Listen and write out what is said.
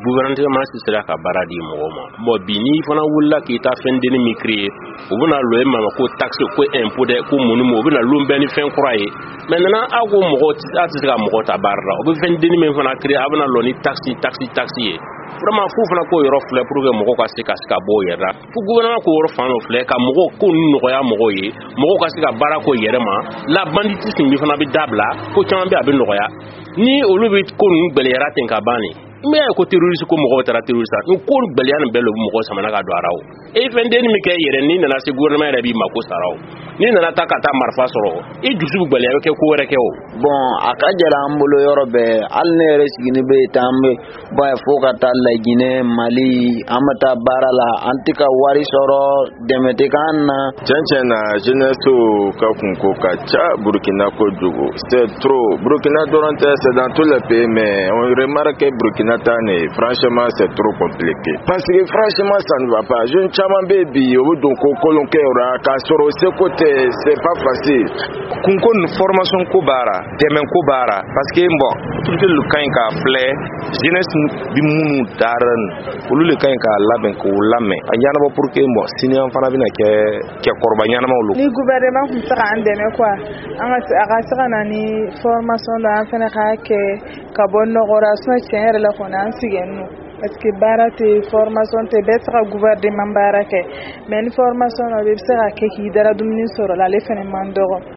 gouvernement si sera ka baradi mo mo bini fana wulla ki ta fendeni mi créer o buna lo e mama ko taxe ko impôt de ko monu mo buna lo mbeni fen croyer maintenant ago mo ati mo ta barra o be fendeni men fana créer abuna lo ni taxe vraiment fu fana ko yoro fle pour que mo ko ka bo yera fu gouvernement ko yoro fana fle ka mo ko no ya mo ye mo ko ka bara ko yerema la banditisme mi fana bi dabla ko chama bi abin no ya ni olu bi ko nu gbelera ten ka bani mais ko terroriste ko mo tara terroriste ko gbelera belo mo samana ka do arawo e fendeni mi ke yere ni na se gouvernement rebi mako sarawo ni na ta kata marfa soro e dusu gbelera ke ko were ke o bon akajala ambulo yorobe alne resgini be tambe ba fokata la Guinée Mali amata barala antika wari soro demete kanna na jeunesse ka kunko ka cha Burkina ko jugo c'est trop Burkina Dorante c'est dans tous les pays mais on remarque que Burkina tane franchement c'est trop compliqué parce que franchement ça ne va pas jeune chama baby o donc kolonke ora ka soro ce côté c'est pas facile kunko formation ko bara demen ko bara parce que bon tout le kan ka flé jeunesse bi munu daran olu le kan ka laben ko lamen anyana ba pour que bon sinian fana bina ke korba nyana ma olu ni gouvernement ku saka andeme quoi anga saka nani formation la fana ka ke ka bonno gora so chere la kona ansigenu parce que barate formation te betra gouvernement barake mais formation la be saka ke ki dara dumni soro la le fene mandoro